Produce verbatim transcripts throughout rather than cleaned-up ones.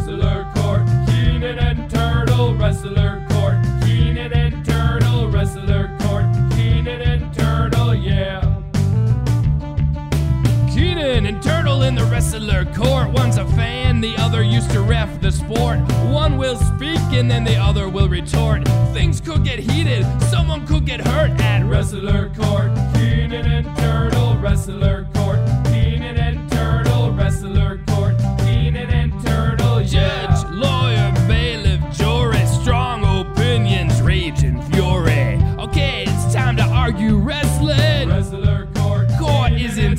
Wrestler Court, Keenan and Turtle, Wrestler Court, Keenan and Turtle, Wrestler Court, Keenan and Turtle, yeah. Keenan and Turtle in the Wrestler Court. One's a fan, the other used to ref the sport. One will speak and then the other will retort. Things could get heated, someone could get hurt at Wrestler Court. Keenan and Turtle, Wrestler Court. Keenan and Turtle, Wrestler Court. Keenan and Turtle, yeah. Judge, lawyer, bailiff, jury, strong opinions, rage and fury. Okay, it's time to argue wrestling. Wrestler Court. Court is in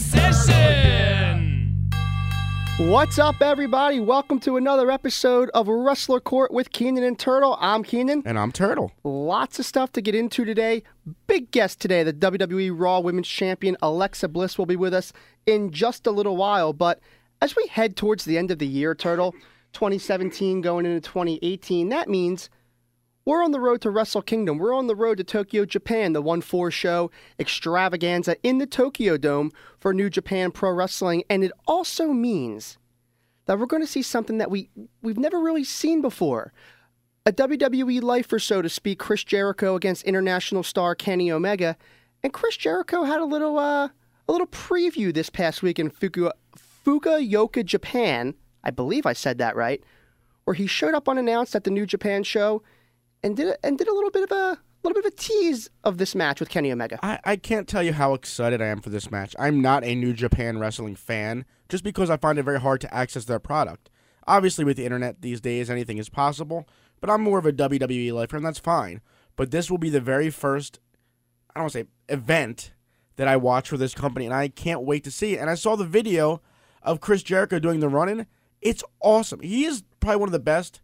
session. What's up, everybody? Welcome to another episode of Wrestler Court with Keenan and Turtle. I'm Keenan. And I'm Turtle. Lots of stuff to get into today. Big guest today, the W W E Raw Women's Champion Alexa Bliss will be with us in just a little while. But as we head towards the end of the year, Turtle, twenty seventeen going into twenty eighteen, that means we're on the road to Wrestle Kingdom. We're on the road to Tokyo, Japan, the one four show extravaganza in the Tokyo Dome for New Japan Pro Wrestling. And it also means that we're going to see something that we, we've never really seen before. A W W E lifer, so to speak, Chris Jericho against international star Kenny Omega. And Chris Jericho had a little uh, a little preview this past week in Fuku- Fukuoka, Japan. I believe I said that right. Where he showed up unannounced at the New Japan show and did a, and did a little bit of a little bit of a tease of this match with Kenny Omega. I, I can't tell you how excited I am for this match. I'm not a New Japan Wrestling fan, just because I find it very hard to access their product. Obviously, with the internet these days, anything is possible, but I'm more of a W W E lifer, and that's fine. But this will be the very first, I don't want to say, event that I watch for this company, and I can't wait to see it. And I saw the video of Chris Jericho doing the run-in. It's awesome. He is probably one of the best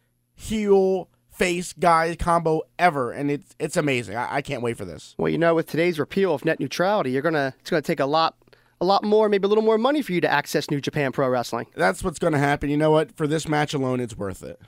heel face guy combo ever, and it's it's amazing. I, I can't wait for this. Well, you know, with today's repeal of net neutrality, you're gonna it's gonna take a lot a lot more, maybe a little more money for you to access New Japan Pro Wrestling. That's what's going to happen. You know what? For this match alone, it's worth it.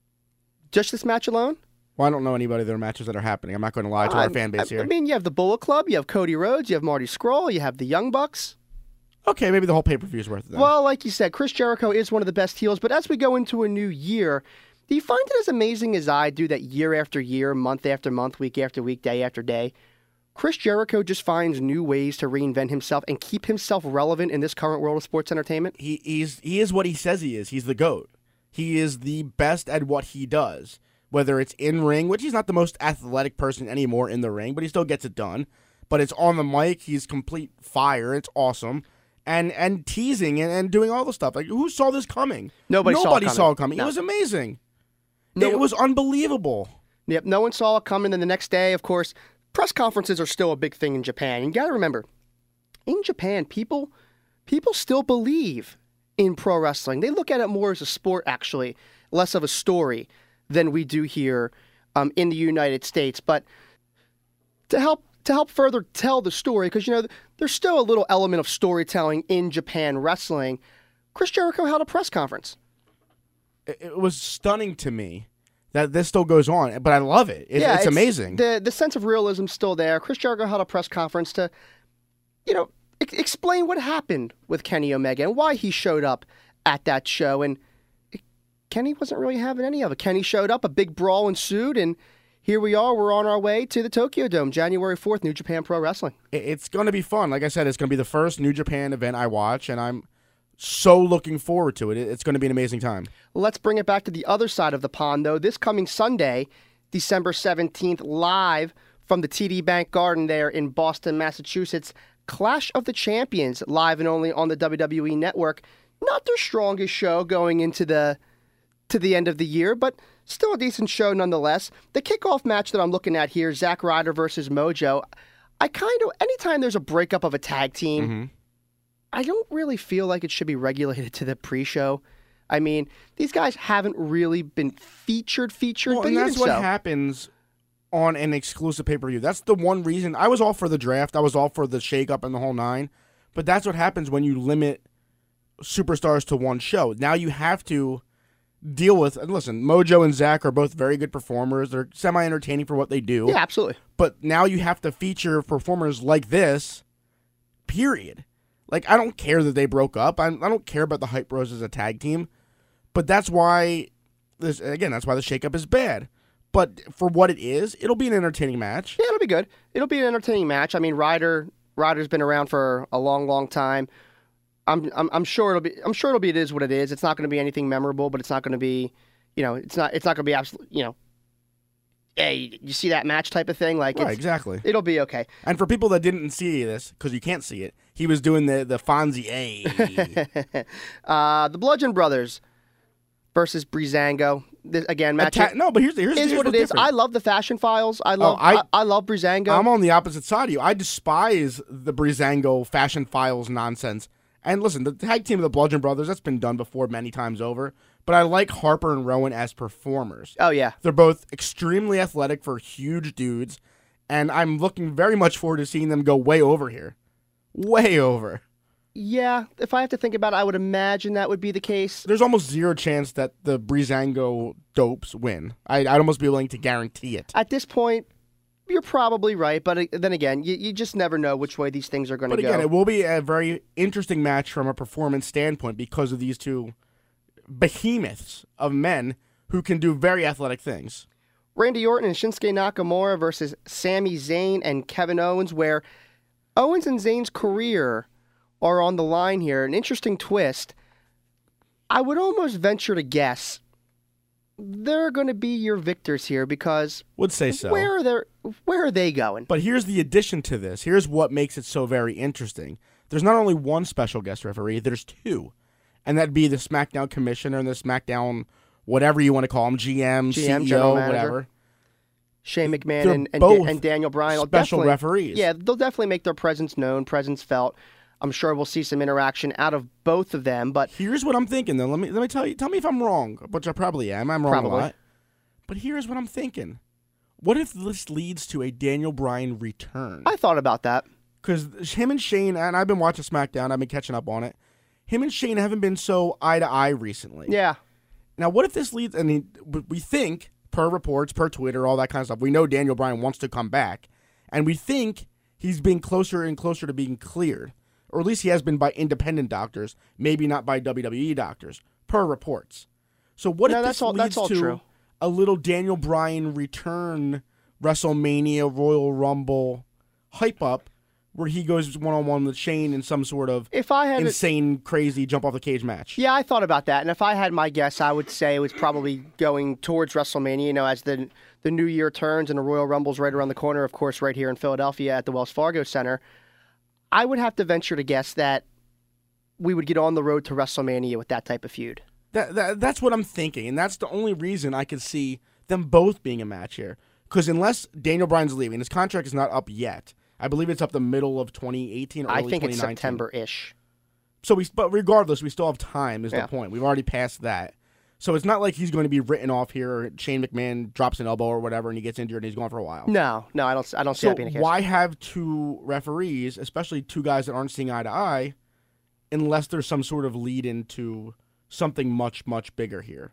Just this match alone? Well, I don't know anybody that are matches that are happening. I'm not going to lie to uh, our fan base I, here. I mean, you have the Bullet Club, you have Cody Rhodes, you have Marty Scurll, you have the Young Bucks. Okay, maybe the whole pay-per-view is worth it then. Well, like you said, Chris Jericho is one of the best heels, but as we go into a new year, do you find it as amazing as I do that year after year, month after month, week after week, day after day, Chris Jericho just finds new ways to reinvent himself and keep himself relevant in this current world of sports entertainment? He he's he is what he says he is. He's the GOAT. He is the best at what he does. Whether it's in ring, which he's not the most athletic person anymore in the ring, but he still gets it done. But it's on the mic, he's complete fire. It's awesome. And and teasing and, and doing all the stuff. Like, who saw this coming? Nobody, Nobody saw it coming. Saw it, coming. No. It was amazing. No, it was unbelievable. Yep, no one saw it coming. Then the next day, of course, press conferences are still a big thing in Japan. You got to remember, in Japan, people people still believe in pro wrestling. They look at it more as a sport, actually, less of a story than we do here um, in the United States. But to help to help further tell the story, because, you know, there's still a little element of storytelling in Japan wrestling, Chris Jericho held a press conference. It was stunning to me that this still goes on, but I love it. it yeah, it's, it's amazing. The the sense of realism is still there. Chris Jericho held a press conference to, you know, e- explain what happened with Kenny Omega and why he showed up at that show. And it, Kenny wasn't really having any of it. Kenny showed up, a big brawl ensued, and here we are. We're on our way to the Tokyo Dome, January fourth, New Japan Pro Wrestling. It, it's going to be fun. Like I said, it's going to be the first New Japan event I watch, and I'm so looking forward to it. It's going to be an amazing time. Let's bring it back to the other side of the pond, though. This coming Sunday, December seventeenth, live from the T D Bank Garden there in Boston, Massachusetts, Clash of the Champions, live and only on the W W E Network. Not their strongest show going into the to the end of the year, but still a decent show nonetheless. The kickoff match that I'm looking at here, Zack Ryder versus Mojo, I kind of, anytime there's a breakup of a tag team, mm-hmm. I don't really feel like it should be regulated to the pre-show. I mean, these guys haven't really been featured, featured, well, but and even that's what so. happens on an exclusive pay-per-view. That's the one reason. I was all for the draft. I was all for the shake-up and the whole nine. But that's what happens when you limit superstars to one show. Now you have to deal with, and listen, Mojo and Zack are both very good performers. They're semi-entertaining for what they do. Yeah, absolutely. But now you have to feature performers like this, period. Like, I don't care that they broke up. I, I don't care about the Hype Bros as a tag team. But that's why, this again, that's why the shakeup is bad. But for what it is, it'll be an entertaining match. Yeah, it'll be good. It'll be an entertaining match. I mean, Ryder Ryder's been around for a long, long time. I'm I'm, I'm sure it'll be. I'm sure it'll be. It is what it is. It's not going to be anything memorable, but it's not going to be. You know, it's not. It's not going to be absolute. You know, hey, you see that match type of thing? Like, Right, it's, exactly. It'll be okay. And for people that didn't see this, because you can't see it, he was doing the the Fonzie A. uh, the Bludgeon Brothers versus Breezango. This, again, match Atta- no, but here's here's, is here's what it what's is. different. I love the Fashion Files. I love. I- I, I love Breezango. I'm on the opposite side of you. I despise the Breezango Fashion Files nonsense. And listen, the tag team of the Bludgeon Brothers, that's been done before many times over. But I like Harper and Rowan as performers. oh yeah. They're both extremely athletic for huge dudes. And I'm looking very much forward to seeing them go way over here. Way over. Yeah, if I have to think about it, I would imagine that would be the case. There's almost zero chance that the Breezango dopes win. I, I'd almost be willing to guarantee it. At this point, you're probably right, but uh, then again, you, you just never know which way these things are going to But go. again, it will be a very interesting match from a performance standpoint because of these two behemoths of men who can do very athletic things. Randy Orton and Shinsuke Nakamura versus Sami Zayn and Kevin Owens, where Owens and Zayn's career are on the line here. An interesting twist. I would almost venture to guess they're going to be your victors here because Would say so. where are they? Where are they going? But here's the addition to this. Here's what makes it so very interesting. There's not only one special guest referee, there's two. And that'd be the SmackDown commissioner and the SmackDown, whatever you want to call him, G M, G M, C E O, general manager. whatever. Shane McMahon They're and, and, both and Daniel Bryan will special definitely- referees. Yeah, they'll definitely make their presence known, presence felt. I'm sure we'll see some interaction out of both of them, but Here's what I'm thinking, though. Let me let me tell you. Tell me if I'm wrong, which I probably am. I'm wrong Probably. a lot. But here's what I'm thinking. What if this leads to a Daniel Bryan return? I thought about that. Because him and Shane, and I've been watching SmackDown, I've been catching up on it. Him and Shane haven't been so eye to eye recently. Yeah. Now, what if this leads? I mean, we think, per reports, per Twitter, all that kind of stuff, we know Daniel Bryan wants to come back, and we think he's being closer and closer to being cleared, or at least he has been by independent doctors, maybe not by W W E doctors, per reports. So what No, if that's this all- leads that's all to true. a little Daniel Bryan return, WrestleMania, Royal Rumble hype up, where he goes one on one with Shane in some sort of If I had, a, insane, crazy jump off the cage match? yeah, I thought about that, and if I had my guess, I would say it was probably going towards WrestleMania. You know, as the the new year turns and the Royal Rumble's right around the corner, of course, right here in Philadelphia at the Wells Fargo Center. I would have to venture to guess that we would get on the road to WrestleMania with that type of feud. That, that That's what I'm thinking, and that's the only reason I could see them both being a match here. Because unless Daniel Bryan's leaving, his contract is not up yet. I believe it's up the middle of twenty eighteen or I early think it's twenty nineteen. September-ish. So we, but regardless, we still have time. Is Yeah. the point? We've already passed that. So it's not like he's going to be written off here. Or Shane McMahon drops an elbow or whatever, and he gets injured, and he's gone for a while. No, no, I don't. I don't see So that being the case. why have two referees, especially two guys that aren't seeing eye to eye, unless there's some sort of lead into something much, much bigger here?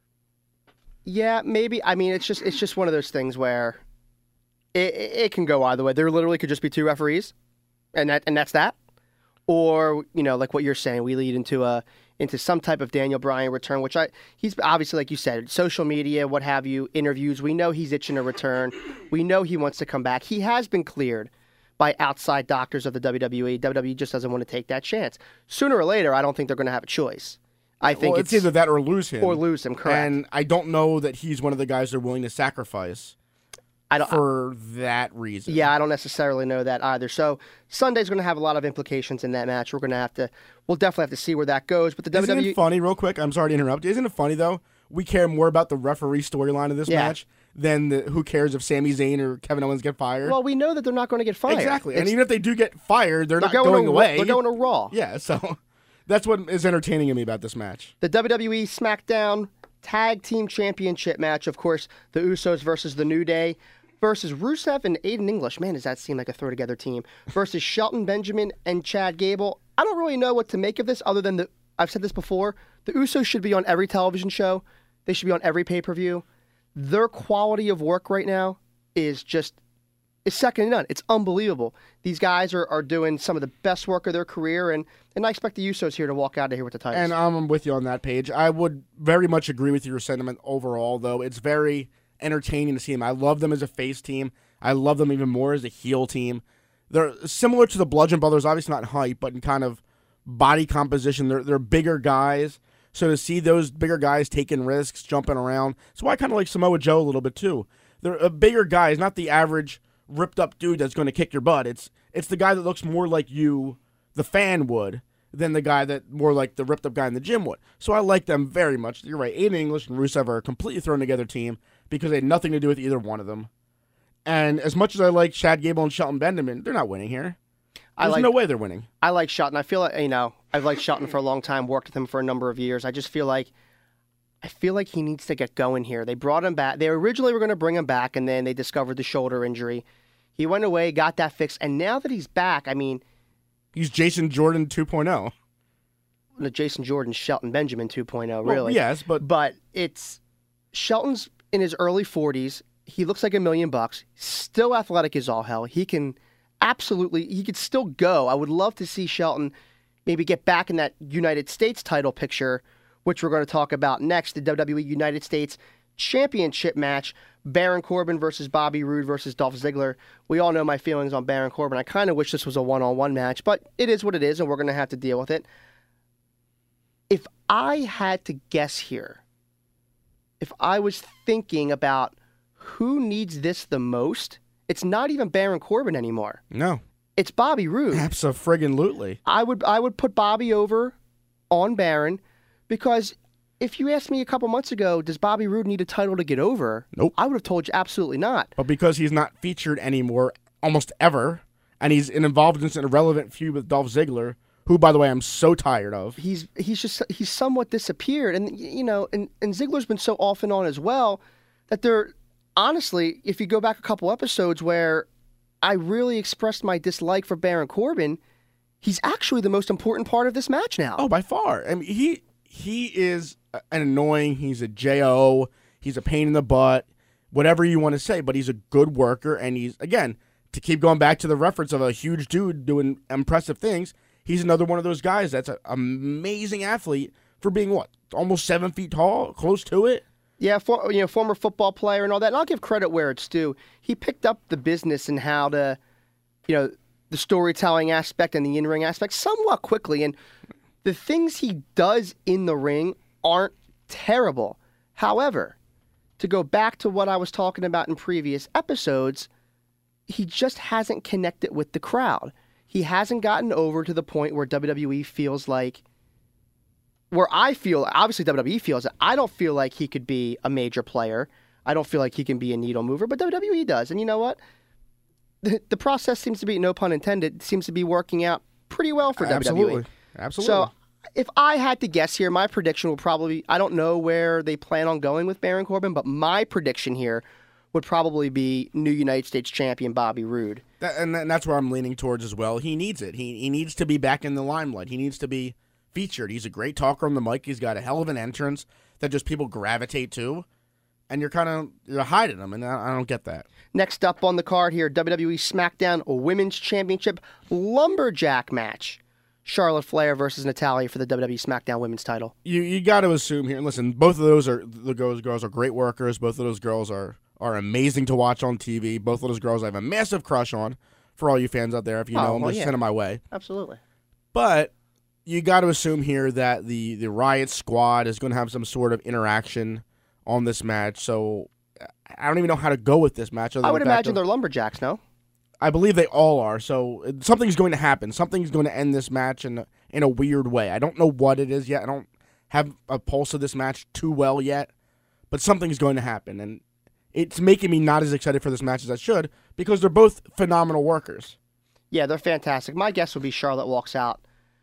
Yeah, maybe. I mean, it's just it's just one of those things where it, it, it can go either way. There literally could just be two referees, and that and that's that. Or you know, like what you're saying, we lead into a into some type of Daniel Bryan return, which I he's obviously, like you said, social media, what have you, interviews. We know he's itching to return. We know he wants to come back. He has been cleared by outside doctors of the W W E. W W E just doesn't want to take that chance. Sooner or later, I don't think they're going to have a choice. I think Well, it's, it's either that or lose him. or lose him. Correct. And I don't know that he's one of the guys they're willing to sacrifice I don't. for that reason. Yeah, I don't necessarily know that either. So Sunday's going to have a lot of implications in that match. We're going to have to, we'll definitely have to see where that goes. But the Isn't W W E, it funny, real quick? I'm sorry to interrupt. Isn't it funny, though? We care more about the referee storyline of this Yeah. match than the, who cares if Sami Zayn or Kevin Owens get fired. well, we know that they're not going to get fired. exactly. And It's- even if they do get fired, they're, they're not going, to, away. They're going to Raw. Yeah, so that's what is entertaining to me about this match. The W W E SmackDown Tag Team Championship match, of course, the Usos versus the New Day versus Rusev and Aiden English. Man, does that seem like a throw-together team. Versus Shelton Benjamin and Chad Gable. I don't really know what to make of this other than the, I've said this before, the Usos should be on every television show. They should be on every pay-per-view. Their quality of work right now is just is second to none. It's unbelievable. These guys are, are doing some of the best work of their career, and, and I expect the Usos here to walk out of here with the titles. And I'm with you on that page. I would very much agree with your sentiment overall, though. It's very entertaining to see them. I love them as a face team. I love them even more as a heel team. They're similar to the Bludgeon Brothers, obviously not in height, but in kind of body composition. They're, they're bigger guys. So to see those bigger guys taking risks, jumping around, that's why I kind of like Samoa Joe a little bit too. They're a bigger guy. He's not the average ripped up dude that's going to kick your butt. It's it's the guy that looks more like you, the fan would, than the guy that more like the ripped up guy in the gym would. So I like them very much. You're right. Aiden English and Rusev are a completely thrown together team because they had nothing to do with either one of them. And as much as I like Chad Gable and Shelton Benjamin, they're not winning here. There's I like, no way they're winning. I like Shelton. I feel like, you know, I've liked Shelton for a long time, worked with him for a number of years. I just feel like I feel like he needs to get going here. They brought him back. They originally were going to bring him back, and then they discovered the shoulder injury. He went away, got that fixed, and now that he's back, I mean... He's Jason Jordan two point oh. The Jason Jordan, Shelton Benjamin two point oh, Well, really. yes, but... But it's... Shelton's in his early forties. He looks like a million bucks. Still athletic as all hell. He can absolutely... He could still go. I would love to see Shelton maybe get back in that United States title picture, which we're going to talk about next, the W W E United States Championship match, Baron Corbin versus Bobby Roode versus Dolph Ziggler. We all know my feelings on Baron Corbin. I kind of wish this was a one-on-one match, but it is what it is, and we're going to have to deal with it. If I had to guess here, if I was thinking about who needs this the most, it's not even Baron Corbin anymore. No. It's Bobby Roode. Abso-friggin-lutely. I would I would put Bobby over on Baron because if you asked me a couple months ago, does Bobby Roode need a title to get over? Nope. I would have told you absolutely not. But because he's not featured anymore almost ever, and he's involved in an irrelevant feud with Dolph Ziggler, who, by the way, I'm so tired of. He's he's just he's somewhat disappeared. And, you know, and, and Ziggler's been so off and on as well that they're, honestly, if you go back a couple episodes where I really expressed my dislike for Baron Corbin, he's actually the most important part of this match now. Oh, by far. I mean, he he is an annoying, he's a J O, he's a pain in the butt, whatever you want to say, but he's a good worker, and he's, again, to keep going back to the reference of a huge dude doing impressive things, he's another one of those guys that's an amazing athlete for being, what, almost seven feet tall, close to it? Yeah, for, you know, former football player and all that. And I'll give credit where it's due. He picked up the business and how to, you know, the storytelling aspect and the in-ring aspect somewhat quickly. And the things he does in the ring aren't terrible. However, to go back to what I was talking about in previous episodes, he just hasn't connected with the crowd. He hasn't gotten over to the point where W W E feels like, where I feel, obviously W W E feels it, I don't feel like he could be a major player. I don't feel like he can be a needle mover, but W W E does. And you know what? The, the process seems to be, no pun intended, seems to be working out pretty well for Absolutely. W W E. Absolutely. So if I had to guess here, my prediction would probably be, I don't know where they plan on going with Baron Corbin, but my prediction here would probably be new United States champion Bobby Roode. That, and, and that's where I'm leaning towards as well. He needs it. He he needs to be back in the limelight. He needs to be featured. He's a great talker on the mic. He's got a hell of an entrance that just people gravitate to, and you're kind of you're hiding him, and I, I don't get that. Next up on the card here, W W E SmackDown Women's Championship Lumberjack match. Charlotte Flair versus Natalya for the W W E SmackDown Women's title. You you got to assume here. Listen, both of those are the girls. Girls are great workers. Both of those girls are are amazing to watch on T V. Both of those girls I have a massive crush on. For all you fans out there, if you Oh, know them, well, just yeah. send them my way. Absolutely. But you got to assume here that the, the Riot Squad is going to have some sort of interaction on this match. So I don't even know how to go with this match. other I than would the fact imagine of- they're lumberjacks, no? I believe they all are. So something's going to happen. Something's going to end this match in a, in a weird way. I don't know what it is yet. I don't have a pulse of this match too well yet. But something's going to happen. And it's making me not as excited for this match as I should because they're both phenomenal workers. Yeah, they're fantastic. My guess would be Charlotte walks out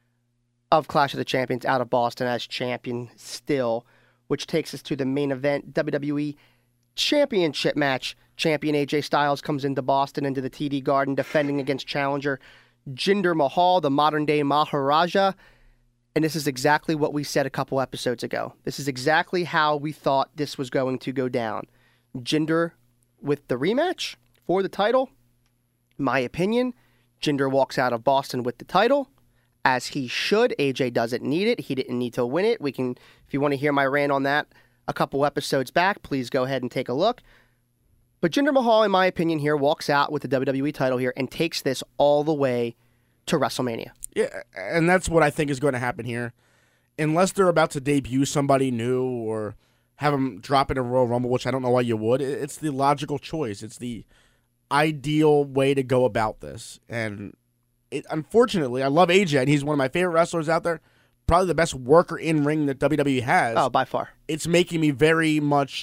of Clash of the Champions out of Boston as champion still, which takes us to the main event, W W E Championship match. Champion A J Styles comes into Boston, into the T D Garden, defending against challenger Jinder Mahal, the modern-day Maharaja. And this is exactly what we said a couple episodes ago. This is exactly how we thought this was going to go down. Jinder with the rematch for the title. my opinion, Jinder walks out of Boston with the title, as he should. A J doesn't need it. He didn't need to win it. We can, if you want to hear my rant on that a couple episodes back, please go ahead and take a look. But Jinder Mahal, in my opinion, here walks out with the W W E title here and takes this all the way to WrestleMania. Yeah, and that's what I think is going to happen here. Unless they're about to debut somebody new or have them drop in a Royal Rumble, which I don't know why you would, it's the logical choice. It's the ideal way to go about this. And it, unfortunately, I love A J, and he's one of my favorite wrestlers out there. Probably the best worker in ring that W W E has. Oh, by far. It's making me very much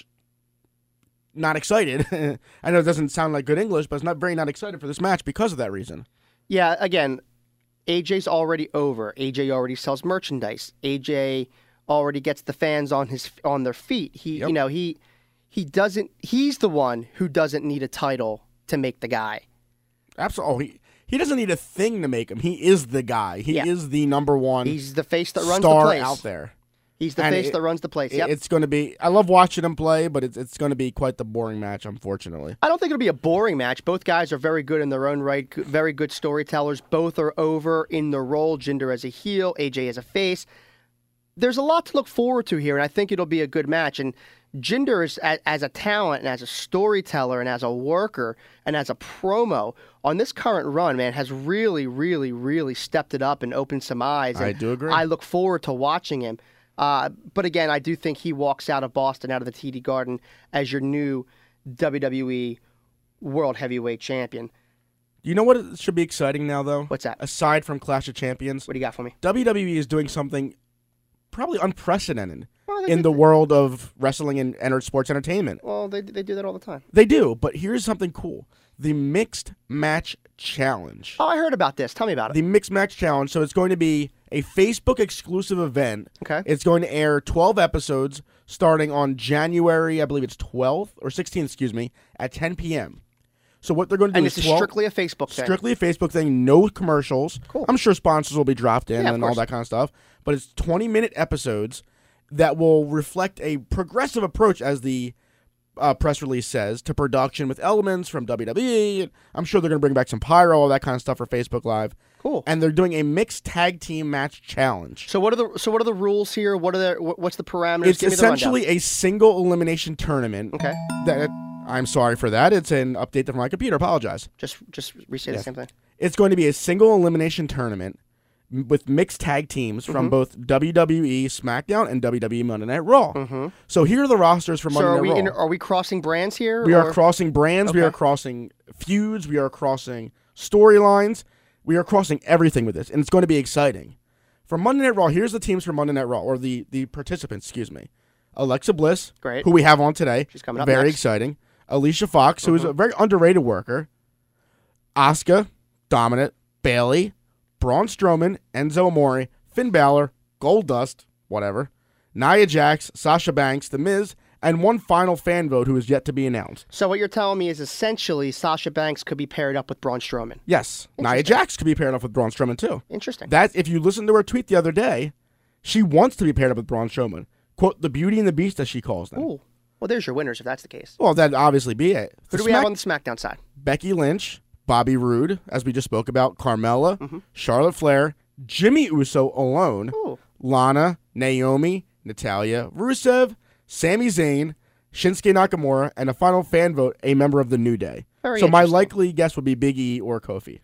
not excited. I know it doesn't sound like good English, but it's not very not excited for this match because of that reason. Yeah, again, A J's already over. A J already sells merchandise. A J already gets the fans on his on their feet. He, Yep. you know, he he doesn't. He's the one who doesn't need a title to make the guy. Absolutely. Oh, he, he doesn't need a thing to make him. He is the guy. He Yeah. is the number one He's the face that runs the star place. out there. He's the And face it- that runs the place. Yep. It's going to be. I love watching him play, but it's it's going to be quite the boring match, unfortunately. I don't think it'll be a boring match. Both guys are very good in their own right, g- very good storytellers. Both are over in their role. Jinder as a heel, A J as a face. There's a lot to look forward to here, and I think it'll be a good match. And Jinder, is, as, as a talent and as a storyteller and as a worker and as a promo on this current run, man, has really, really, really stepped it up and opened some eyes. I And do agree. I look forward to watching him. Uh, but again, I do think he walks out of Boston, out of the T D Garden, as your new W W E World Heavyweight Champion. You know what should be exciting now, though? What's that? Aside from Clash of Champions, What do you got for me? W W E is doing something probably unprecedented Well, they in do- the world of wrestling and enter- sports entertainment. Well, they they do that all the time. They do, but here's something cool. The Mixed Match Challenge. Oh, I heard about this. Tell me about it. The Mixed Match Challenge. So it's going to be a Facebook exclusive event. Okay. It's going to air twelve episodes starting on January, I believe it's twelfth or sixteenth, excuse me, at ten p.m. So what they're going to do And is this is twelve strictly a Facebook thing. strictly a Facebook thing, no commercials. Cool. I'm sure sponsors will be dropped in Yeah, of and all course. that kind of stuff. But it's twenty-minute episodes that will reflect a progressive approach, as the uh, press release says, to production with elements from W W E. I'm sure they're going to bring back some pyro, all that kind of stuff for Facebook Live. Cool. And they're doing a mixed tag team match challenge. So what are the so what are the rules here? What are the wh- what's the parameters? It's Give me the rundown. essentially a single elimination tournament. Okay. That I'm sorry for that. It's an update from my computer. Apologize. Just just restate the Yes. same thing. It's going to be a single elimination tournament m- with mixed tag teams from Mm-hmm. both W W E SmackDown and W W E Monday Night Raw. So here are the rosters for Mm-hmm. So Monday are Night we Raw. in, are we crossing brands here? we are or- crossing brands. We Okay. are crossing feuds. We are crossing storylines. We are crossing everything with this, and it's going to be exciting. For Monday Night Raw, here's the teams for Monday Night Raw, or the, the participants, excuse me. Alexa Bliss, Great. who we have on today. She's coming up Very next. exciting. Alicia Fox, who is a very underrated worker. Asuka, Dominant, Bailey, Braun Strowman, Enzo Amore, Finn Balor, Goldust, whatever, Nia Jax, Sasha Banks, The Miz, and one final fan vote who is yet to be announced. So what you're telling me is essentially Sasha Banks could be paired up with Braun Strowman. Yes, Nia Jax could be paired up with Braun Strowman too. Interesting. That, if you listen to her tweet the other day, she wants to be paired up with Braun Strowman. Quote, the beauty and the beast, as she calls them. Ooh. Well, there's your winners if that's the case. Well, that'd obviously be it. Who For do we have Smack- on the SmackDown side? Becky Lynch, Bobby Roode, as we just spoke about, Carmella, Mm-hmm. Charlotte Flair, Jimmy Uso alone, Ooh. Lana, Naomi, Natalia, Rusev, Sami Zayn, Shinsuke Nakamura, and a final fan vote, a member of the New Day. Very so my interesting. likely guess would be Big E or Kofi.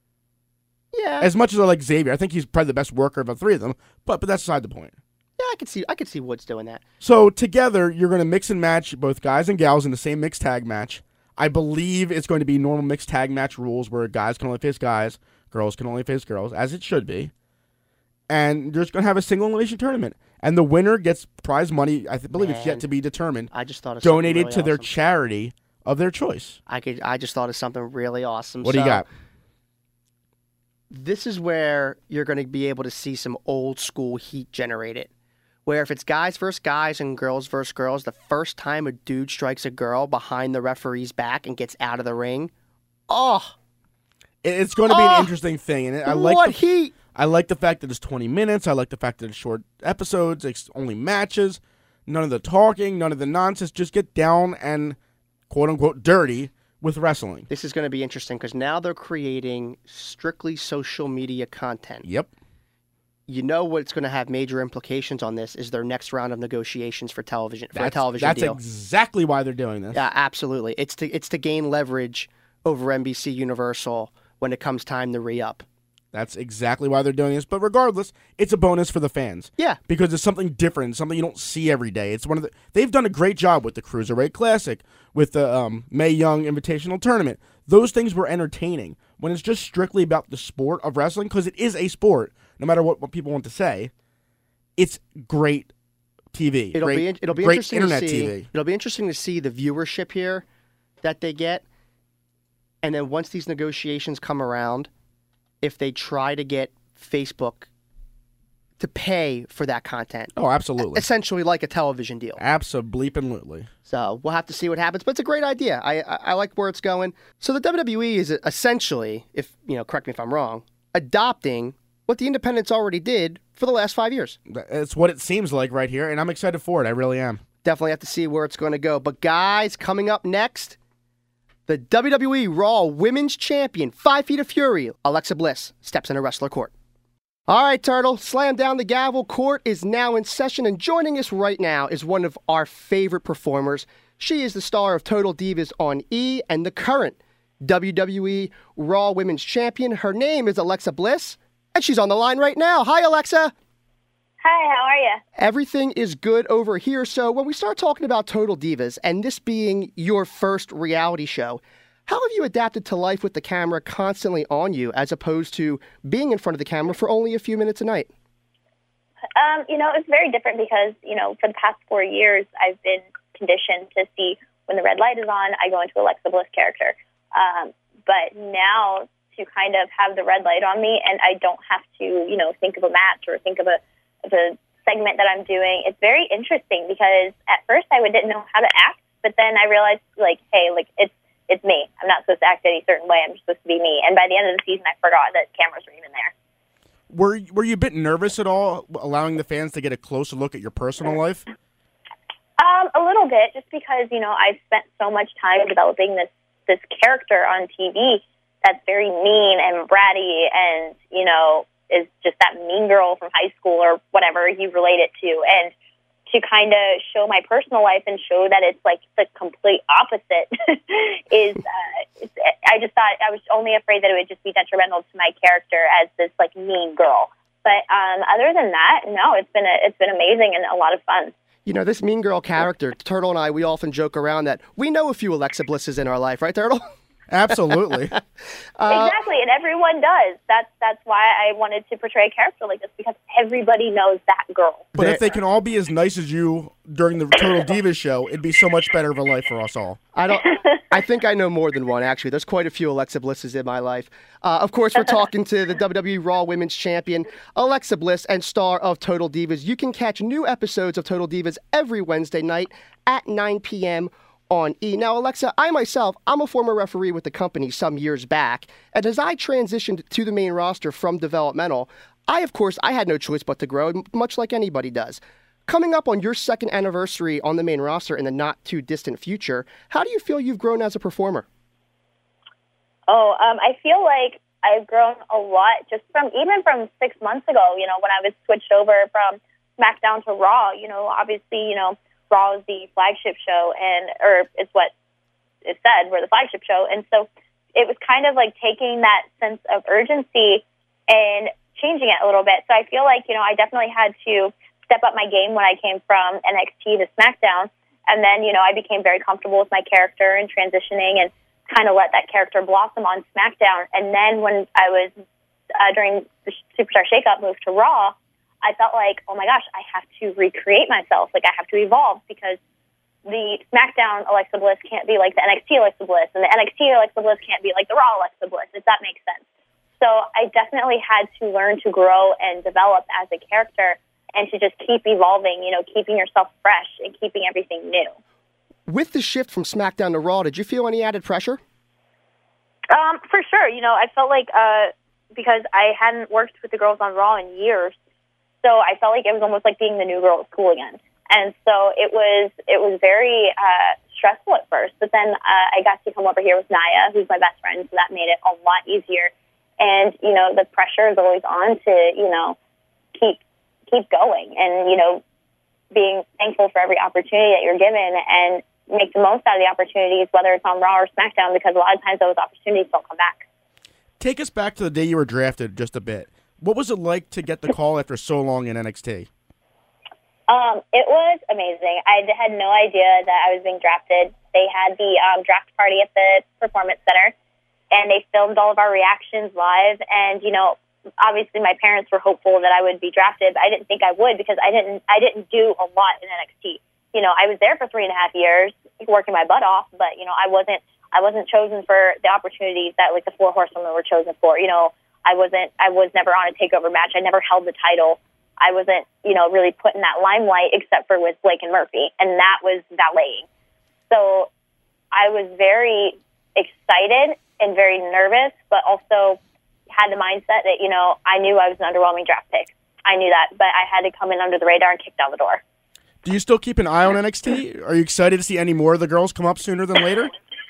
Yeah. As much as I like Xavier, I think he's probably the best worker of the three of them, but but that's beside the point. yeah, I could see I could see Woods doing that. So together, you're going to mix and match both guys and gals in the same mixed tag match. I believe it's going to be normal mixed tag match rules where guys can only face guys, girls can only face girls, as it should be. And you're just going to have a single elimination tournament. And the winner gets prize money, I th- believe it's Man. yet to be determined, I just thought of something donated really to their awesome. charity of their choice. I could I just thought of something really awesome. What do you So, got? This is where you're going to be able to see some old school heat generated. Where if it's guys versus guys and girls versus girls, the first time a dude strikes a girl behind the referee's back and gets out of the ring, oh, It- It's going to be Oh, an interesting thing. And I like what the, heat! I like the fact that it's twenty minutes. I like the fact that it's short episodes. It's only matches. None of the talking, none of the nonsense. Just get down and quote unquote dirty with wrestling. This is going to be interesting because now they're creating strictly social media content. Yep. You know what's going to have major implications on this is their next round of negotiations for television for That's, a television that's deal. That's exactly why they're doing this. Yeah, absolutely. It's to it's to gain leverage over N B C Universal when it comes time to re-up. That's exactly why they're doing this. But regardless, it's a bonus for the fans. Yeah. Because it's something different, something you don't see every day. It's one of the they've done a great job with the Cruiserweight Classic, with the um, Mae Young Invitational Tournament. Those things were entertaining. When it's just strictly about the sport of wrestling, because it is a sport, no matter what, what people want to say, it's great T V. It'll great, be it'll be great interesting internet to see. T V. It'll be interesting to see the viewership here that they get, and then once these negotiations come around, if they try to get Facebook to pay for that content. Oh, absolutely. Essentially like a television deal. Absolutely. So we'll have to see what happens, but it's a great idea. I, I I like where it's going. So the W W E is essentially, if you know, correct me if I'm wrong, adopting what the independents already did for the last five years. It's what it seems like right here, and I'm excited for it. I really am. Definitely have to see where it's going to go. But guys, coming up next, the W W E Raw Women's Champion, Five Feet of Fury, Alexa Bliss, steps into wrestler court. All right, Turtle, slam down the gavel. Court is now in session, and joining us right now is one of our favorite performers. She is the star of Total Divas on E! And the current W W E Raw Women's Champion. Her name is Alexa Bliss, and she's on the line right now. Hi, Alexa. Hi, how are you? Everything is good over here. So when we start talking about Total Divas, and this being your first reality show, how have you adapted to life with the camera constantly on you as opposed to being in front of the camera for only a few minutes a night? Um, you know, it's very different because, you know, for the past four years, I've been conditioned to see when the red light is on, I go into Alexa Bliss character. Um, but now to kind of have the red light on me and I don't have to, you know, think of a match or think of a, of a segment that I'm doing, it's very interesting because at first I didn't know how to act, but then I realized, like, hey, like, it's It's me. I'm not supposed to act any certain way. I'm just supposed to be me. And by the end of the season, I forgot that cameras were even there. Were Were you a bit nervous at all, allowing the fans to get a closer look at your personal life? Um, a little bit, just because, you know, I've spent so much time developing this, this character on T V that's very mean and bratty and, you know, is just that mean girl from high school or whatever you relate it to. And to kind of show my personal life and show that it's like the complete opposite is, uh, it's, I just thought, I was only afraid that it would just be detrimental to my character as this like mean girl. But um, other than that, no, it's been a, it's been amazing and a lot of fun. You know, this mean girl character, Turtle and I, we often joke around that we know a few Alexa Blisses in our life, right, Turtle? Absolutely. uh, exactly, and everyone does. That's that's why I wanted to portray a character like this, because everybody knows that girl. But if they can all be as nice as you during the Total Divas show, it'd be so much better of a life for us all. I don't. I think I know more than one, actually. There's quite a few Alexa Blisses in my life. Uh, of course, we're talking to the W W E Raw Women's Champion, Alexa Bliss, and star of Total Divas. You can catch new episodes of Total Divas every Wednesday night at nine p.m. on E! Now, Alexa, I myself, I'm a former referee with the company some years back, and as I transitioned to the main roster from developmental, I, of course, I had no choice but to grow, much like anybody does. Coming up on your second anniversary on the main roster in the not-too-distant future, how do you feel you've grown as a performer? Oh, um, I feel like I've grown a lot just from, even from six months ago, you know, when I was switched over from SmackDown to Raw. You know, obviously, you know, Raw is the flagship show, and or it's what it said, we're the flagship show. And so it was kind of like taking that sense of urgency and changing it a little bit. So I feel like, you know, I definitely had to step up my game when I came from N X T to SmackDown. And then, you know, I became very comfortable with my character and transitioning and kind of let that character blossom on SmackDown. And then when I was, uh, during the Superstar Shakeup, moved to Raw, I felt like, oh my gosh, I have to recreate myself. Like, I have to evolve, because the SmackDown Alexa Bliss can't be like the N X T Alexa Bliss, and the N X T Alexa Bliss can't be like the Raw Alexa Bliss, if that makes sense. So I definitely had to learn to grow and develop as a character and to just keep evolving, you know, keeping yourself fresh and keeping everything new. With the shift from SmackDown to Raw, did you feel any added pressure? Um, for sure. You know, I felt like, uh, because I hadn't worked with the girls on Raw in years, so I felt like it was almost like being the new girl at school again. And so it was it was very uh, stressful at first. But then uh, I got to come over here with Naya, who's my best friend, so that made it a lot easier. And, you know, the pressure is always on to, you know, keep keep going and, you know, being thankful for every opportunity that you're given and make the most out of the opportunities, whether it's on Raw or SmackDown, because a lot of times those opportunities don't come back. Take us back to the day you were drafted just a bit. What was it like to get the call after so long in N X T? Um, it was amazing. I had no idea that I was being drafted. They had the um, draft party at the Performance Center, and they filmed all of our reactions live. And, you know, obviously my parents were hopeful that I would be drafted, but I didn't think I would because I didn't I didn't do a lot in N X T. You know, I was there for three and a half years working my butt off, but, you know, I wasn't I wasn't chosen for the opportunities that, like, the Four Horsewomen were chosen for. You know, I wasn't I was never on a takeover match. I never held the title. I wasn't, you know, really put in that limelight except for with Blake and Murphy, and that was valeting. So I was very excited and very nervous, but also had the mindset that, you know, I knew I was an underwhelming draft pick. I knew that, but I had to come in under the radar and kick down the door. Do you still keep an eye on N X T? Are you excited to see any more of the girls come up sooner than later?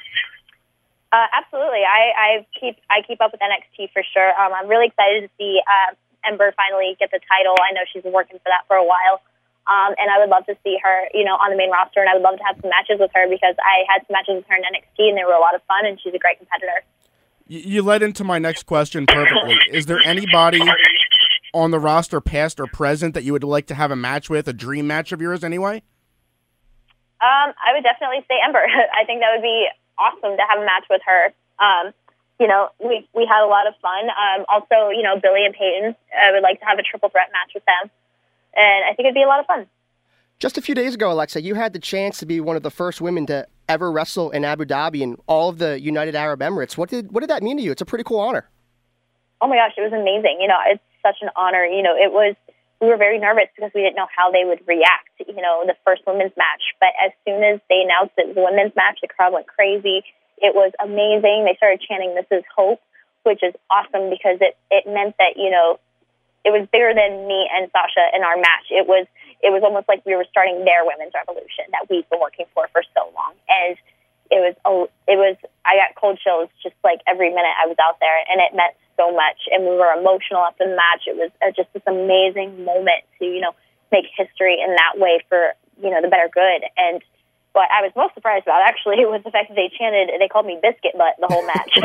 Uh, absolutely. I, I keep I keep up with N X T for sure. Um, I'm really excited to see uh, Ember finally get the title. I know she's been working for that for a while. Um, and I would love to see her, you know, on the main roster, and I would love to have some matches with her because I had some matches with her in N X T, and they were a lot of fun, and she's a great competitor. You, you led into my next question perfectly. Is there anybody on the roster, past or present, that you would like to have a match with, a dream match of yours anyway? Um, I would definitely say Ember. I think that would be awesome to have a match with her. Um, you know, we we had a lot of fun. Um, also, you know, Billy and Peyton, I would like to have a triple threat match with them. And I think it'd be a lot of fun. Just a few days ago, Alexa, you had the chance to be one of the first women to ever wrestle in Abu Dhabi and all of the United Arab Emirates. What did what did that mean to you? It's a pretty cool honor. Oh my gosh, it was amazing. You know, it's such an honor. You know, it was, we were very nervous because we didn't know how they would react, you know, the first women's match. But as soon as they announced it was a women's match, the crowd went crazy. It was amazing. They started chanting, "This is hope," which is awesome because it, it meant that, you know, it was bigger than me and Sasha in our match. It was it was almost like we were starting their women's revolution that we've been working for for so long. And it was it was I got cold chills just like every minute I was out there, and it meant so much. And we were emotional after the match. It was uh, just this amazing moment to, you know, make history in that way for, you know, the better good. And what I was most surprised about actually was the fact that they chanted, they called me Biscuit Butt the whole match.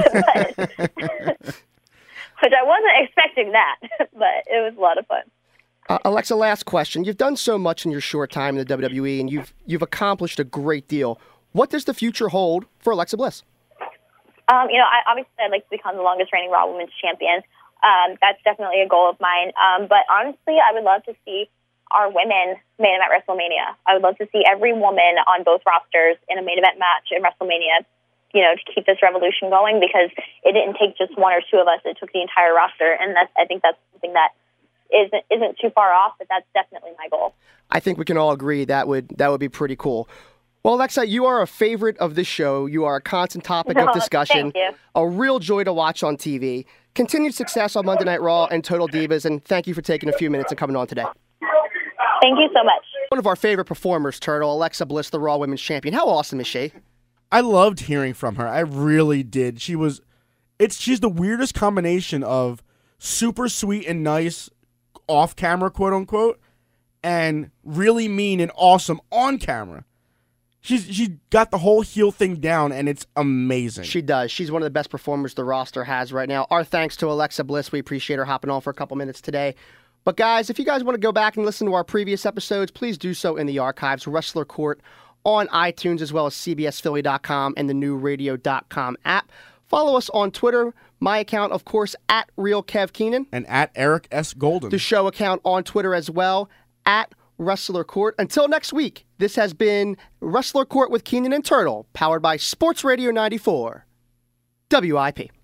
But, which I wasn't expecting that, but it was a lot of fun. Uh, Alexa, last question. You've done so much in your short time in the W W E, and you've you've accomplished a great deal. What does the future hold for Alexa Bliss? Um, you know, I, obviously I'd like to become the longest reigning Raw Women's Champion. Um, that's definitely a goal of mine. Um, but honestly, I would love to see our women main event WrestleMania. I would love to see every woman on both rosters in a main event match in WrestleMania, you know, to keep this revolution going, because it didn't take just one or two of us. It took the entire roster. And that's, I think that's something that isn't, isn't too far off, but that's definitely my goal. I think we can all agree that would that would be pretty cool. Well, Alexa, you are a favorite of this show. You are a constant topic Oh, of discussion. thank you. A real joy to watch on T V. Continued success on Monday Night Raw and Total Divas, and thank you for taking a few minutes and coming on today. Thank you so much. One of our favorite performers, Turtle, Alexa Bliss, the Raw Women's Champion. How awesome is she? I loved hearing from her. I really did. She was, it's she's the weirdest combination of super sweet and nice off camera, quote unquote, and really mean and awesome on camera. She's she's got the whole heel thing down, and it's amazing. She does. She's one of the best performers the roster has right now. Our thanks to Alexa Bliss. We appreciate her hopping on for a couple minutes today. But guys, if you guys want to go back and listen to our previous episodes, please do so in the archives. Wrestler Court on iTunes, as well as C B S Philly dot com and the new radio dot com app. Follow us on Twitter. My account, of course, at Real Kev Keenan. And at Eric S. Golden. The show account on Twitter as well, at Wrestler Court. Until next week, this has been Wrestler Court with Keenan and Turtle, powered by Sports Radio ninety-four, W I P.